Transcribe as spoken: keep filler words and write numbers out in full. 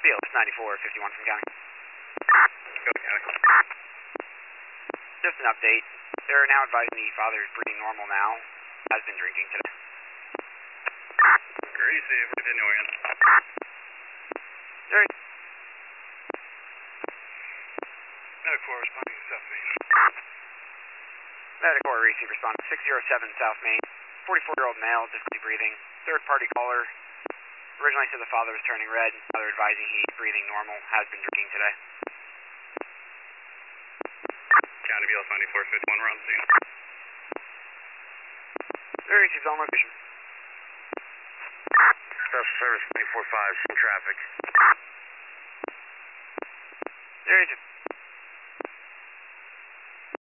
B L S ninety-four fifty-one from County. Go to County. Just an update. They're now advising the father is breathing normal now. Has been drinking today. Greasy, we're continuing. There. Medical responding to South Main. Medical receive response six zero seven South Main. forty-four-year-old male, difficulty breathing. Third-party caller. Originally said the father was turning red. Now they're advising he's breathing normal. Has been drinking today. County B L S ninety-four fifty-one, we're on scene. There receives on location. Special Service twenty-four five, some traffic. There receives.